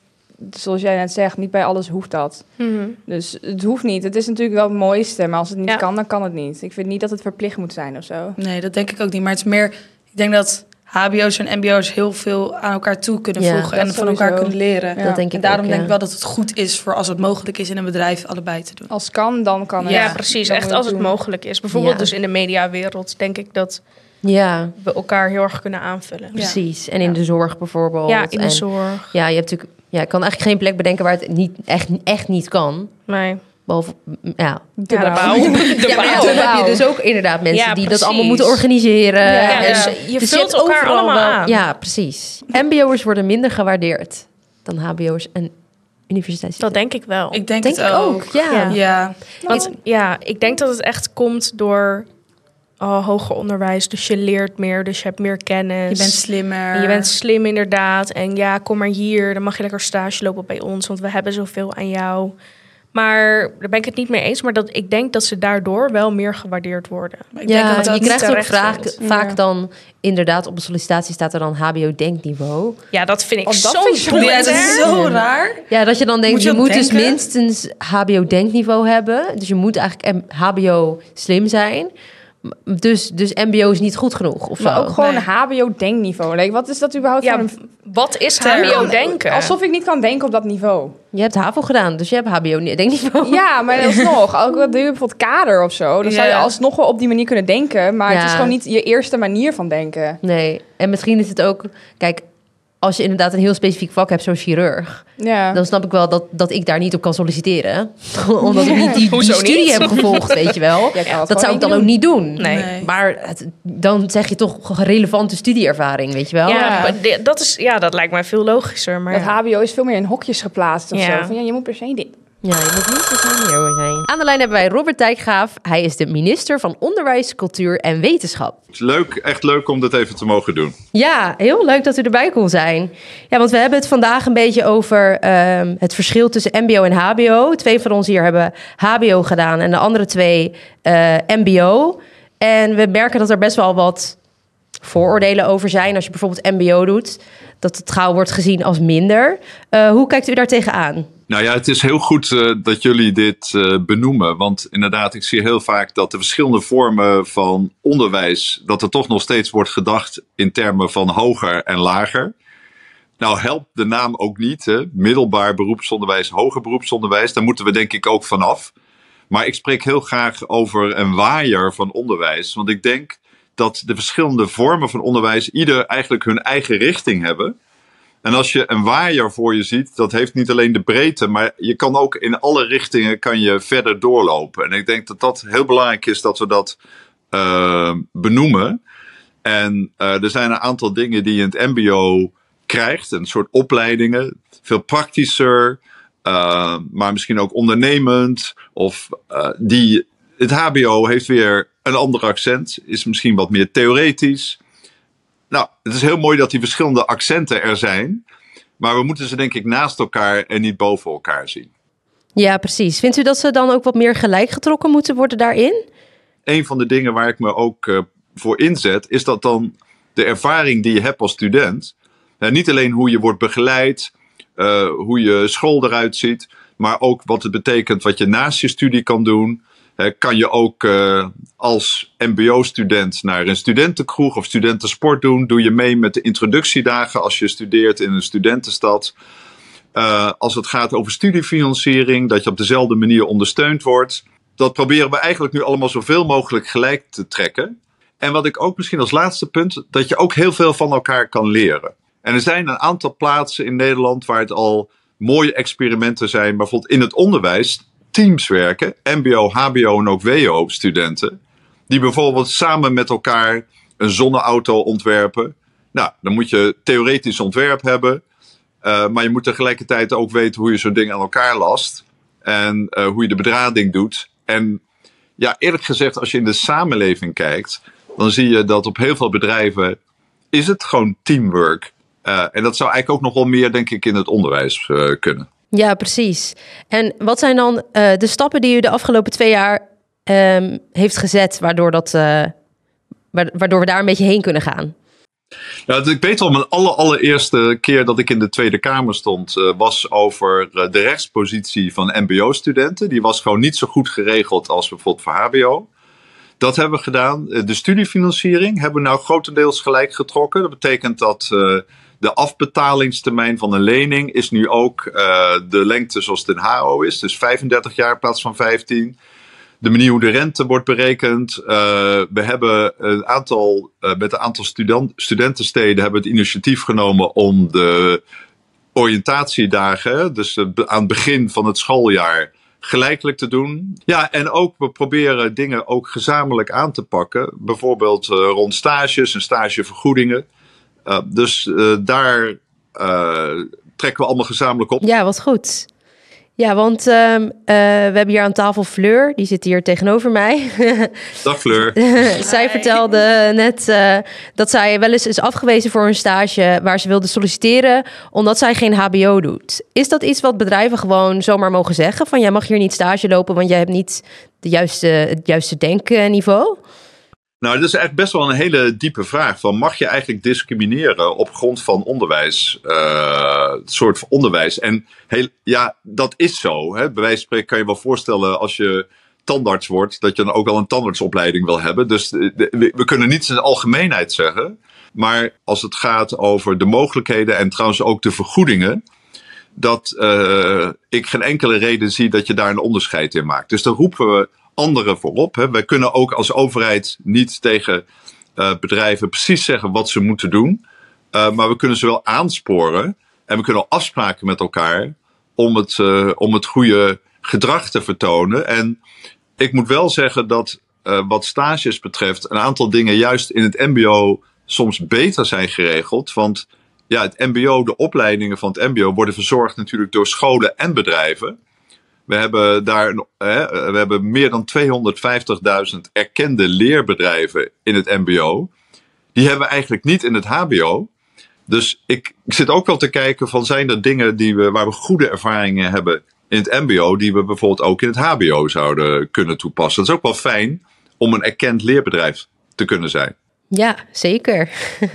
[SPEAKER 3] zoals jij net zegt, niet bij alles hoeft dat.
[SPEAKER 4] Mhm.
[SPEAKER 3] Dus het hoeft niet. Het is natuurlijk wel het mooiste, maar als het niet
[SPEAKER 4] Ja.
[SPEAKER 3] kan, dan kan het niet. Ik vind niet dat het verplicht moet zijn of zo.
[SPEAKER 1] Nee, dat denk ik ook niet. Maar het is meer, ik denk dat H B O's en M B O's heel veel aan elkaar toe kunnen
[SPEAKER 2] Ja,
[SPEAKER 1] voegen
[SPEAKER 3] dat
[SPEAKER 1] en van elkaar
[SPEAKER 3] sowieso.
[SPEAKER 1] kunnen leren.
[SPEAKER 3] Ja.
[SPEAKER 2] Dat denk
[SPEAKER 1] En
[SPEAKER 2] ik
[SPEAKER 1] daarom
[SPEAKER 2] ook,
[SPEAKER 1] denk
[SPEAKER 2] ja.
[SPEAKER 1] ik wel dat het goed is voor als het mogelijk is in een bedrijf allebei te doen.
[SPEAKER 3] Als het kan, dan kan het.
[SPEAKER 4] Ja, precies.
[SPEAKER 3] Dan
[SPEAKER 4] Echt
[SPEAKER 3] moet je
[SPEAKER 4] als het
[SPEAKER 3] doen.
[SPEAKER 4] mogelijk is. Bijvoorbeeld
[SPEAKER 2] Ja.
[SPEAKER 4] dus in de mediawereld denk ik dat
[SPEAKER 2] Ja,
[SPEAKER 4] we elkaar heel erg kunnen aanvullen.
[SPEAKER 2] precies. En in de zorg bijvoorbeeld.
[SPEAKER 4] Ja, in de
[SPEAKER 2] En-
[SPEAKER 4] zorg.
[SPEAKER 2] Ja, je hebt natuurlijk... Ja, ik kan eigenlijk geen plek bedenken waar het niet, echt, echt niet kan.
[SPEAKER 4] Nee.
[SPEAKER 2] Behalve, m, ja.
[SPEAKER 3] De
[SPEAKER 4] Ja, de
[SPEAKER 3] bouw.
[SPEAKER 4] bouw. De
[SPEAKER 2] ja, maar ja,
[SPEAKER 4] bouw.
[SPEAKER 2] dan heb je dus ook inderdaad mensen
[SPEAKER 4] Ja,
[SPEAKER 2] die
[SPEAKER 4] precies.
[SPEAKER 2] dat allemaal moeten organiseren.
[SPEAKER 3] Ja,
[SPEAKER 2] En-
[SPEAKER 4] dus
[SPEAKER 1] ja.
[SPEAKER 4] je
[SPEAKER 2] dus
[SPEAKER 4] vult
[SPEAKER 2] hebt
[SPEAKER 4] elkaar
[SPEAKER 2] overal
[SPEAKER 4] allemaal
[SPEAKER 2] wel-
[SPEAKER 4] aan.
[SPEAKER 2] Ja, precies. M B O'ers worden minder gewaardeerd dan H B O'ers en
[SPEAKER 4] Dat
[SPEAKER 2] universiteitsstudenten.
[SPEAKER 4] denk ik wel.
[SPEAKER 1] Ik denk,
[SPEAKER 2] Denk
[SPEAKER 1] het
[SPEAKER 2] ik
[SPEAKER 1] ook.
[SPEAKER 2] ook, ja.
[SPEAKER 4] Ja.
[SPEAKER 1] Ja.
[SPEAKER 4] Want ja, ik denk dat het echt komt door oh, hoger onderwijs. Dus je leert meer, dus je hebt meer kennis.
[SPEAKER 1] Je bent slimmer.
[SPEAKER 4] En je bent slim inderdaad. En ja, kom maar hier. Dan mag je lekker stage lopen bij ons. Want we hebben zoveel aan jou. Maar daar ben ik het niet mee eens. Maar dat, ik denk dat ze daardoor wel meer gewaardeerd worden.
[SPEAKER 1] Maar ik denk
[SPEAKER 2] Ja,
[SPEAKER 1] dat dat
[SPEAKER 2] je
[SPEAKER 1] niet
[SPEAKER 2] krijgt ook
[SPEAKER 4] terecht
[SPEAKER 2] vaak,
[SPEAKER 4] vindt.
[SPEAKER 2] vaak
[SPEAKER 3] Ja.
[SPEAKER 2] dan inderdaad op een sollicitatie staat er dan H B O-denkniveau.
[SPEAKER 4] Ja, dat vind ik
[SPEAKER 3] Oh, dat
[SPEAKER 4] zo
[SPEAKER 3] vind ik zo-
[SPEAKER 4] boeiend,
[SPEAKER 1] Ja, dat is
[SPEAKER 4] hè?
[SPEAKER 1] zo raar.
[SPEAKER 2] Ja, dat je dan denkt,
[SPEAKER 1] Moet je
[SPEAKER 2] je,
[SPEAKER 1] dat
[SPEAKER 2] moet dus
[SPEAKER 1] denken?
[SPEAKER 2] minstens H B O-denkniveau hebben. Dus je moet eigenlijk M- H B O slim zijn. M- Dus, dus M B O is niet goed genoeg of
[SPEAKER 3] Maar
[SPEAKER 2] zo.
[SPEAKER 3] ook gewoon
[SPEAKER 1] Nee.
[SPEAKER 3] H B O-denkniveau. Like, wat is dat überhaupt
[SPEAKER 4] Ja,
[SPEAKER 3] voor een...
[SPEAKER 4] wat is
[SPEAKER 1] Term.
[SPEAKER 4] H B O denken?
[SPEAKER 3] Alsof ik niet kan denken op dat niveau.
[SPEAKER 2] Je hebt HAVO gedaan, dus je hebt H B O-denkniveau.
[SPEAKER 3] Ja, maar alsnog. Ook al doe je bijvoorbeeld kader of zo. Dan zou je
[SPEAKER 1] Ja.
[SPEAKER 3] alsnog wel op die manier kunnen denken. Maar
[SPEAKER 2] Ja.
[SPEAKER 3] het is gewoon niet je eerste manier van denken.
[SPEAKER 2] Nee, en misschien is het ook... Kijk, als je inderdaad een heel specifiek vak hebt, zoals chirurg...
[SPEAKER 3] Ja.
[SPEAKER 2] dan snap ik wel dat, dat ik daar niet op kan solliciteren. Omdat ik niet die, die
[SPEAKER 4] Hoezo
[SPEAKER 2] studie
[SPEAKER 4] niet?
[SPEAKER 2] heb gevolgd, weet je wel.
[SPEAKER 3] Jij kan het
[SPEAKER 2] Dat
[SPEAKER 3] gewoon
[SPEAKER 2] zou ik
[SPEAKER 3] niet
[SPEAKER 2] dan ook
[SPEAKER 3] doen.
[SPEAKER 2] niet doen.
[SPEAKER 4] Nee.
[SPEAKER 1] Nee.
[SPEAKER 2] Maar het, dan zeg je toch relevante studieervaring, weet je wel.
[SPEAKER 4] Ja,
[SPEAKER 3] Ja.
[SPEAKER 4] maar di- dat, is, ja, dat lijkt mij veel logischer. Maar
[SPEAKER 3] Dat
[SPEAKER 4] ja.
[SPEAKER 3] H B O is veel meer in hokjes geplaatst of
[SPEAKER 4] Ja.
[SPEAKER 3] zo. Van, ja, je moet per se dit.
[SPEAKER 2] Ja, je moet niet zo H B O zijn. Aan de lijn hebben wij Robert Dijkgraaf. Hij is de minister van Onderwijs, Cultuur en Wetenschap.
[SPEAKER 8] Leuk, echt leuk om dit even te mogen doen.
[SPEAKER 2] Ja, heel leuk dat u erbij kon zijn. Ja, want we hebben het vandaag een beetje over ehm, het verschil tussen M B O en H B O. Twee van ons hier hebben H B O gedaan en de andere twee eh, M B O. En we merken dat er best wel wat vooroordelen over zijn. Als je bijvoorbeeld M B O doet, dat het gauw wordt gezien als minder. Uh, hoe kijkt u daar tegenaan?
[SPEAKER 8] Nou ja, het is heel goed uh, dat jullie dit uh, benoemen. Want inderdaad, ik zie heel vaak dat de verschillende vormen van onderwijs... dat er toch nog steeds wordt gedacht in termen van hoger en lager. Nou helpt de naam ook niet. Hè? Middelbaar beroepsonderwijs, hoger beroepsonderwijs. Daar moeten we denk ik ook vanaf. Maar ik spreek heel graag over een waaier van onderwijs. Want ik denk dat de verschillende vormen van onderwijs... ieder eigenlijk hun eigen richting hebben... En als je een waaier voor je ziet, dat heeft niet alleen de breedte, maar je kan ook in alle richtingen kan je verder doorlopen. En ik denk dat dat heel belangrijk is dat we dat uh, benoemen. En uh, er zijn een aantal dingen die je in het M B O krijgt, een soort opleidingen, veel praktischer, uh, maar misschien ook ondernemend. Of uh, die, het H B O heeft weer een ander accent, is misschien wat meer theoretisch. Nou, het is heel mooi dat die verschillende accenten er zijn. Maar we moeten ze denk ik naast elkaar en niet boven elkaar zien.
[SPEAKER 2] Ja, precies. Vindt u dat ze dan ook wat meer gelijk getrokken moeten worden daarin?
[SPEAKER 8] Een van de dingen waar ik me ook uh, voor inzet, is dat dan de ervaring die je hebt als student, uh, niet alleen hoe je wordt begeleid, uh, hoe je school eruit ziet, maar ook wat het betekent wat je naast je studie kan doen. Uh, kan je ook uh, als mbo-student naar een studentenkroeg of studentensport doen? Doe je mee met de introductiedagen als je studeert in een studentenstad? Uh, als het gaat over studiefinanciering, dat je op dezelfde manier ondersteund wordt. Dat proberen we eigenlijk nu allemaal zoveel mogelijk gelijk te trekken. En wat ik ook misschien als laatste punt, dat je ook heel veel van elkaar kan leren. En er zijn een aantal plaatsen in Nederland waar het al mooie experimenten zijn. Bijvoorbeeld in het onderwijs, teams werken, mbo, hbo en ook wo-studenten. Die bijvoorbeeld samen met elkaar een zonneauto ontwerpen. Nou, dan moet je theoretisch ontwerp hebben. Uh, maar je moet tegelijkertijd ook weten hoe je zo'n ding aan elkaar last. En uh, hoe je de bedrading doet. En ja, eerlijk gezegd, als je in de samenleving kijkt, dan zie je dat op heel veel bedrijven is het gewoon teamwork. Uh, en dat zou eigenlijk ook nog wel meer, denk ik, in het onderwijs uh, kunnen.
[SPEAKER 2] Ja, precies. En wat zijn dan uh, de stappen die u de afgelopen twee jaar um, heeft gezet, waardoor, dat, uh, waardoor we daar een beetje heen kunnen gaan?
[SPEAKER 8] Ja, ik weet al, mijn aller, allereerste keer dat ik in de Tweede Kamer stond, uh, was over uh, de rechtspositie van mbo-studenten. Die was gewoon niet zo goed geregeld als bijvoorbeeld voor hbo. Dat hebben we gedaan. De studiefinanciering hebben we nou grotendeels gelijk getrokken. Dat betekent dat uh, de afbetalingstermijn van een lening is nu ook uh, de lengte zoals het in H O is. Dus vijfendertig jaar in plaats van vijftien. De manier hoe de rente wordt berekend. Uh, we hebben een aantal, uh, met een aantal student, studentensteden hebben we het initiatief genomen om de oriëntatiedagen, dus uh, aan het begin van het schooljaar, gelijkelijk te doen. Ja, en ook we proberen dingen ook gezamenlijk aan te pakken. Bijvoorbeeld uh, rond stages en stagevergoedingen. Uh, dus uh, daar uh, trekken we allemaal gezamenlijk op.
[SPEAKER 2] Ja, wat goed. Ja, want um, uh, we hebben hier aan tafel Fleur. Die zit hier tegenover mij.
[SPEAKER 8] Dag Fleur.
[SPEAKER 2] Zij vertelde net uh, dat zij wel eens is afgewezen voor een stage waar ze wilde solliciteren, omdat zij geen hbo doet. Is dat iets wat bedrijven gewoon zomaar mogen zeggen? Van jij mag hier niet stage lopen, want jij hebt niet de juiste, het juiste denkniveau?
[SPEAKER 8] Nou, dat is eigenlijk best wel een hele diepe vraag. Van, mag je eigenlijk discrimineren op grond van onderwijs? Uh, soort van onderwijs. En heel, ja, dat is zo. Hè. Bij wijze van spreken kan je wel voorstellen als je tandarts wordt, dat je dan ook al een tandartsopleiding wil hebben. Dus de, de, we, we kunnen niet in de algemeenheid zeggen. Maar als het gaat over de mogelijkheden en trouwens ook de vergoedingen, dat uh, ik geen enkele reden zie dat je daar een onderscheid in maakt. Dus daar roepen we anderen voorop. Hè. Wij kunnen ook als overheid niet tegen uh, bedrijven precies zeggen wat ze moeten doen. Uh, maar we kunnen ze wel aansporen. En we kunnen afspraken met elkaar om het, uh, om het goede gedrag te vertonen. En ik moet wel zeggen dat uh, wat stages betreft een aantal dingen juist in het mbo soms beter zijn geregeld. Want ja, het mbo, de opleidingen van het mbo worden verzorgd natuurlijk door scholen en bedrijven. We hebben daar hè, we hebben meer dan tweehonderdvijftigduizend erkende leerbedrijven in het mbo. Die hebben we eigenlijk niet in het hbo. Dus ik, ik zit ook wel te kijken van zijn er dingen die we, waar we goede ervaringen hebben in het mbo, die we bijvoorbeeld ook in het hbo zouden kunnen toepassen. Dat is ook wel fijn om een erkend leerbedrijf te kunnen zijn.
[SPEAKER 2] Ja, zeker.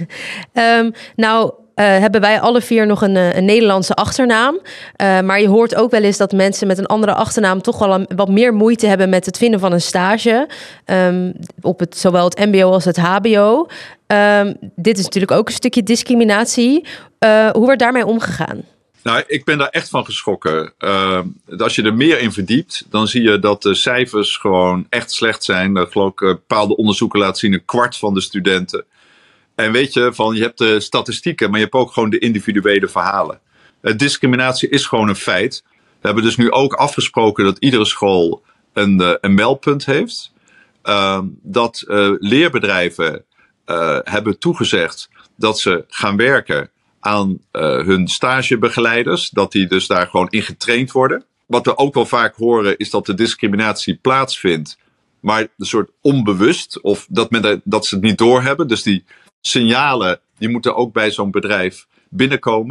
[SPEAKER 2] um, nou, Uh, hebben wij alle vier nog een, een Nederlandse achternaam. Uh, maar je hoort ook wel eens dat mensen met een andere achternaam toch wel een, wat meer moeite hebben met het vinden van een stage. Um, op het, zowel het mbo als het hbo. Um, dit is natuurlijk ook een stukje discriminatie. Uh, hoe wordt daarmee omgegaan?
[SPEAKER 8] Nou, ik ben daar echt van geschrokken. Uh, als je er meer in verdiept, dan zie je dat de cijfers gewoon echt slecht zijn. Dat geloof ik, uh, bepaalde onderzoeken laten zien, een kwart van de studenten. En weet je, van, je hebt de statistieken, maar je hebt ook gewoon de individuele verhalen. Uh, discriminatie is gewoon een feit. We hebben dus nu ook afgesproken dat iedere school een, uh, een meldpunt heeft. Uh, dat uh, leerbedrijven uh, hebben toegezegd dat ze gaan werken aan uh, hun stagebegeleiders. Dat die dus daar gewoon in getraind worden. Wat we ook wel vaak horen is dat de discriminatie plaatsvindt, maar een soort onbewust. Of dat, men, dat ze het niet doorhebben. Dus die signalen die moeten ook bij zo'n bedrijf binnenkomen.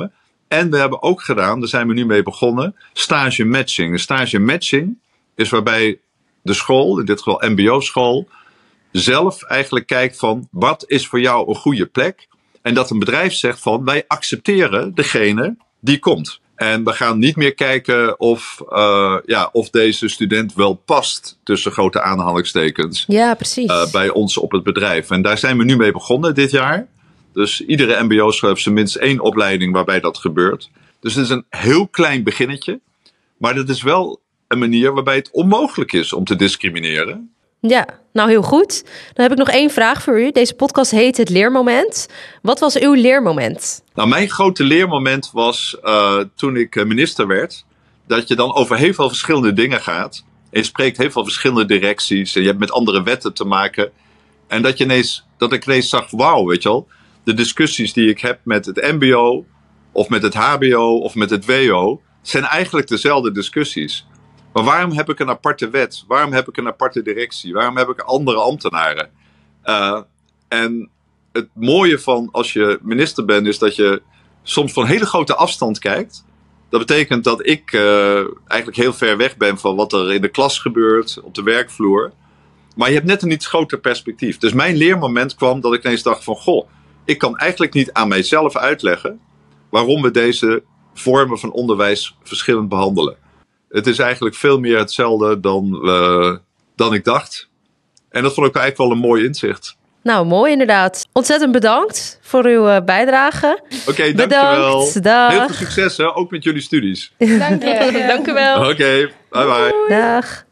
[SPEAKER 8] En we hebben ook gedaan, daar zijn we nu mee begonnen, stage matching. Een stage matching is waarbij de school, in dit geval M B O-school, zelf eigenlijk kijkt van wat is voor jou een goede plek. En dat een bedrijf zegt van wij accepteren degene die komt. En we gaan niet meer kijken of, uh, ja, of deze student wel past tussen grote aanhalingstekens.
[SPEAKER 2] Ja, precies.
[SPEAKER 8] Uh, bij ons op het bedrijf. En daar zijn we nu mee begonnen dit jaar. Dus iedere M B O-school heeft minstens één opleiding waarbij dat gebeurt. Dus het is een heel klein beginnetje. Maar dat is wel een manier waarbij het onmogelijk is om te discrimineren.
[SPEAKER 2] Ja, nou heel goed. Dan heb ik nog één vraag voor u. Deze podcast heet Het Leermoment. Wat was uw leermoment?
[SPEAKER 8] Nou, mijn grote leermoment was uh, toen ik minister werd. Dat je dan over heel veel verschillende dingen gaat. En je spreekt heel veel verschillende directies. En je hebt met andere wetten te maken. En dat, je ineens, dat ik ineens zag, wauw, weet je wel. De discussies die ik heb met het M B O, of met het H B O, of met het W O, zijn eigenlijk dezelfde discussies. Maar waarom heb ik een aparte wet? Waarom heb ik een aparte directie? Waarom heb ik andere ambtenaren? Uh, en het mooie van als je minister bent, is dat je soms van hele grote afstand kijkt. Dat betekent dat ik uh, eigenlijk heel ver weg ben van wat er in de klas gebeurt, op de werkvloer. Maar je hebt net een iets groter perspectief. Dus mijn leermoment kwam dat ik ineens dacht van, goh, ik kan eigenlijk niet aan mijzelf uitleggen waarom we deze vormen van onderwijs verschillend behandelen. Het is eigenlijk veel meer hetzelfde dan, uh, dan ik dacht. En dat vond ik eigenlijk wel een mooi inzicht.
[SPEAKER 2] Nou, mooi inderdaad. Ontzettend bedankt voor uw uh, bijdrage.
[SPEAKER 8] Oké, okay,
[SPEAKER 2] dankjewel.
[SPEAKER 8] Bedankt.
[SPEAKER 2] Dag.
[SPEAKER 8] Heel veel succes, hè? Ook met jullie studies.
[SPEAKER 3] Dank je.
[SPEAKER 4] Dank u wel.
[SPEAKER 8] Oké, okay, bye bye.
[SPEAKER 2] Dag.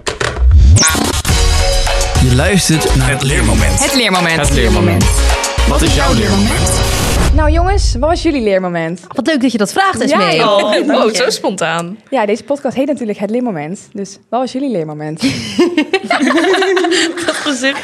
[SPEAKER 7] Je luistert naar het leermoment.
[SPEAKER 6] Het leermoment.
[SPEAKER 7] Het leermoment. Wat is jouw leermoment?
[SPEAKER 3] Nou jongens, wat was jullie leermoment?
[SPEAKER 2] Wat leuk dat je dat vraagt, Esmee.
[SPEAKER 3] Ja, joh.
[SPEAKER 4] Oh,
[SPEAKER 3] Dank
[SPEAKER 4] wow,
[SPEAKER 3] je.
[SPEAKER 4] zo spontaan.
[SPEAKER 3] Ja, deze podcast heet natuurlijk Het Leermoment. Dus wat was jullie leermoment?
[SPEAKER 4] Dat gezicht.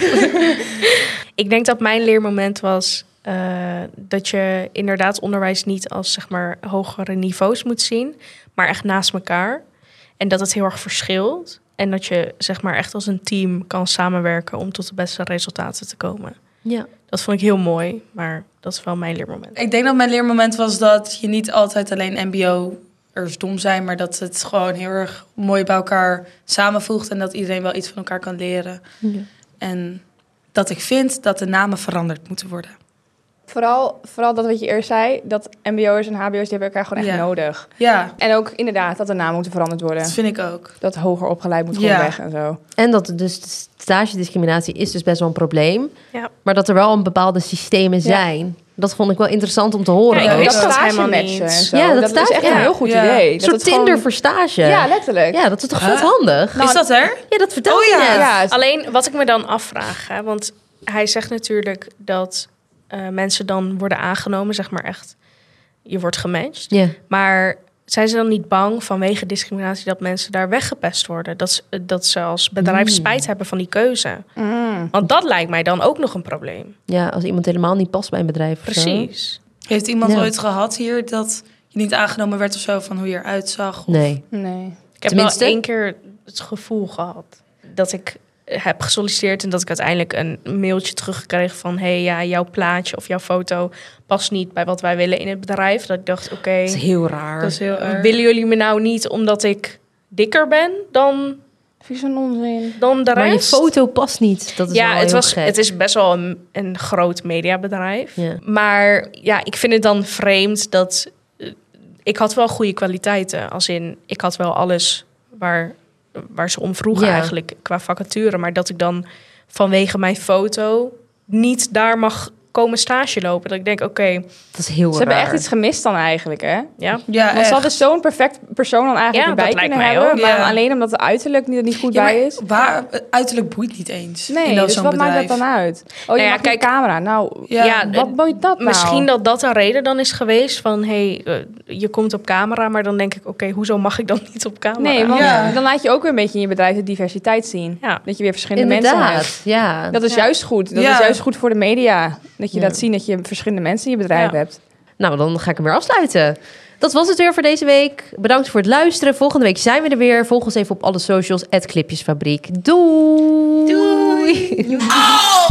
[SPEAKER 4] Ik denk dat mijn leermoment was uh, dat je inderdaad onderwijs niet als zeg maar hogere niveaus moet zien, maar echt naast elkaar. En dat het heel erg verschilt. En dat je zeg maar echt als een team kan samenwerken om tot de beste resultaten te komen.
[SPEAKER 2] Ja.
[SPEAKER 4] Dat vond ik heel mooi, maar dat is wel mijn leermoment.
[SPEAKER 1] Ik denk dat mijn leermoment was dat je niet altijd alleen M B O'ers dom zijn, maar dat het gewoon heel erg mooi bij elkaar samenvoegt en dat iedereen wel iets van elkaar kan leren.
[SPEAKER 2] Ja.
[SPEAKER 1] En dat ik vind dat de namen veranderd moeten worden.
[SPEAKER 3] Vooral, vooral dat wat je eerst zei, dat M B O'ers en H B O'ers die hebben elkaar gewoon echt
[SPEAKER 1] Ja.
[SPEAKER 3] nodig.
[SPEAKER 1] Ja,
[SPEAKER 3] En ook inderdaad dat de namen moeten veranderd worden.
[SPEAKER 1] dat vind ik ook.
[SPEAKER 3] Dat hoger opgeleid moet gewoon
[SPEAKER 1] Ja.
[SPEAKER 3] weg en zo.
[SPEAKER 2] En dat dus de stagediscriminatie is dus best wel een probleem.
[SPEAKER 4] Ja.
[SPEAKER 2] Maar dat er wel een bepaalde systemen zijn. Dat vond ik wel interessant om te horen.
[SPEAKER 4] Ja, ik
[SPEAKER 2] ook.
[SPEAKER 4] wist
[SPEAKER 3] dat
[SPEAKER 4] dat
[SPEAKER 3] stage
[SPEAKER 4] helemaal
[SPEAKER 3] matchen
[SPEAKER 4] niet.
[SPEAKER 3] en zo.
[SPEAKER 2] Ja, dat
[SPEAKER 3] dat
[SPEAKER 2] stage-
[SPEAKER 3] is echt
[SPEAKER 2] ja.
[SPEAKER 3] een heel goed
[SPEAKER 1] Ja.
[SPEAKER 3] idee.
[SPEAKER 2] Een
[SPEAKER 3] Dat
[SPEAKER 2] soort
[SPEAKER 3] het gewoon-
[SPEAKER 2] Tinder voor stage.
[SPEAKER 3] Ja, letterlijk.
[SPEAKER 2] Ja, dat is toch
[SPEAKER 3] Huh?
[SPEAKER 2] vet handig?
[SPEAKER 3] Nou,
[SPEAKER 1] is dat er?
[SPEAKER 2] Ja, dat vertel
[SPEAKER 1] Oh
[SPEAKER 2] je
[SPEAKER 1] ja.
[SPEAKER 2] net.
[SPEAKER 3] Ja,
[SPEAKER 4] Alleen wat ik me dan afvraag, hè, want hij zegt natuurlijk dat uh, mensen dan worden aangenomen, zeg maar echt, je wordt gematcht.
[SPEAKER 2] Ja.
[SPEAKER 4] Maar zijn ze dan niet bang vanwege discriminatie dat mensen daar weggepest worden? Dat, ze- dat ze als bedrijf
[SPEAKER 2] Mm.
[SPEAKER 4] spijt hebben van die keuze?
[SPEAKER 3] Mm.
[SPEAKER 4] Want dat lijkt mij dan ook nog een probleem.
[SPEAKER 2] Ja, als iemand helemaal niet past bij een bedrijf. of zo.
[SPEAKER 4] Precies.
[SPEAKER 1] Heeft iemand
[SPEAKER 2] Ja.
[SPEAKER 1] ooit gehad hier dat je niet aangenomen werd of zo van hoe je eruit zag? Of-
[SPEAKER 2] Nee.
[SPEAKER 3] Nee.
[SPEAKER 4] Ik heb
[SPEAKER 2] Tenminste?
[SPEAKER 4] wel één keer het gevoel gehad dat ik heb gesolliciteerd en dat ik uiteindelijk een mailtje teruggekregen van hey, ja, jouw plaatje of jouw foto past niet bij wat wij willen in het bedrijf. Dat ik dacht, oké,
[SPEAKER 2] Dat is heel raar.
[SPEAKER 1] Dat is heel erg.
[SPEAKER 4] willen jullie me nou niet omdat ik dikker ben dan,
[SPEAKER 3] Vind je zo'n onzin?
[SPEAKER 4] dan de
[SPEAKER 2] maar je
[SPEAKER 4] rest?
[SPEAKER 2] foto past niet. Dat is
[SPEAKER 4] Ja,
[SPEAKER 2] wel
[SPEAKER 4] het,
[SPEAKER 2] heel
[SPEAKER 4] was,
[SPEAKER 2] gek.
[SPEAKER 4] het is best wel een, een groot mediabedrijf.
[SPEAKER 2] Ja.
[SPEAKER 4] Maar ja, ik vind het dan vreemd dat eh, ik had wel goede kwaliteiten. Als in, ik had wel alles waar, waar ze om vroegen
[SPEAKER 2] Ja.
[SPEAKER 4] eigenlijk qua vacature. Maar dat ik dan vanwege mijn foto niet daar mag komen stage lopen. Dat ik denk, oké,
[SPEAKER 2] Dat is heel
[SPEAKER 3] Ze
[SPEAKER 2] raar.
[SPEAKER 3] hebben echt iets gemist dan eigenlijk, hè?
[SPEAKER 4] ja.
[SPEAKER 1] Ja,
[SPEAKER 3] Want
[SPEAKER 1] echt.
[SPEAKER 3] ze hadden zo'n perfect persoon dan eigenlijk
[SPEAKER 4] Ja,
[SPEAKER 3] erbij
[SPEAKER 4] dat lijkt
[SPEAKER 3] kunnen
[SPEAKER 4] mij
[SPEAKER 3] hebben.
[SPEAKER 1] ook.
[SPEAKER 3] Maar
[SPEAKER 1] Ja.
[SPEAKER 3] alleen omdat het uiterlijk niet, er niet goed
[SPEAKER 1] Ja, maar
[SPEAKER 3] bij is.
[SPEAKER 1] waar, uiterlijk boeit niet eens.
[SPEAKER 3] Nee,
[SPEAKER 1] in
[SPEAKER 3] dus
[SPEAKER 1] zo'n
[SPEAKER 3] wat
[SPEAKER 1] bedrijf.
[SPEAKER 3] maakt dat dan uit? Oh, je
[SPEAKER 4] Nou ja,
[SPEAKER 3] mag
[SPEAKER 4] kijk-
[SPEAKER 3] kijk, camera. Nou,
[SPEAKER 1] Ja,
[SPEAKER 4] Ja,
[SPEAKER 3] wat boeit dat nou?
[SPEAKER 4] Misschien dat dat een reden dan is geweest van... hey, eh, je komt op camera, maar dan denk ik... oké, hoezo mag ik dan niet op camera?
[SPEAKER 3] Nee, want
[SPEAKER 1] Ja.
[SPEAKER 3] dan laat je ook weer een beetje in je bedrijf de diversiteit zien.
[SPEAKER 4] Ja.
[SPEAKER 3] Dat je weer verschillende mensen hebt.
[SPEAKER 2] Inderdaad, ja.
[SPEAKER 3] Dat is juist goed. Dat
[SPEAKER 1] Ja.
[SPEAKER 3] is juist goed voor de media. Dat je
[SPEAKER 2] Ja.
[SPEAKER 3] laat zien dat je verschillende mensen in je bedrijf
[SPEAKER 4] Ja.
[SPEAKER 3] hebt.
[SPEAKER 2] Nou, dan ga ik hem weer afsluiten. Dat was het weer voor deze week. Bedankt voor het luisteren. Volgende week zijn we er weer. Volg ons even op alle socials. at Clipjesfabriek. Doei! Doei!
[SPEAKER 1] Oh!